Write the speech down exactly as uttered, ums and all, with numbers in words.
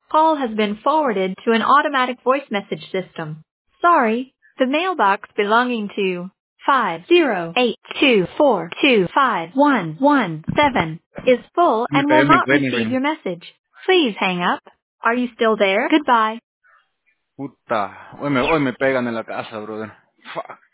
Call has been forwarded to an automatic voice message system. Sorry, the mailbox belonging to five zero eight two four two five one one seven is full Me and will pegué mi not wedding receive ring. your message. Please hang up. Are you still there? Goodbye. Puta. Hoy me, hoy me pegan en la casa, brother. Fuck.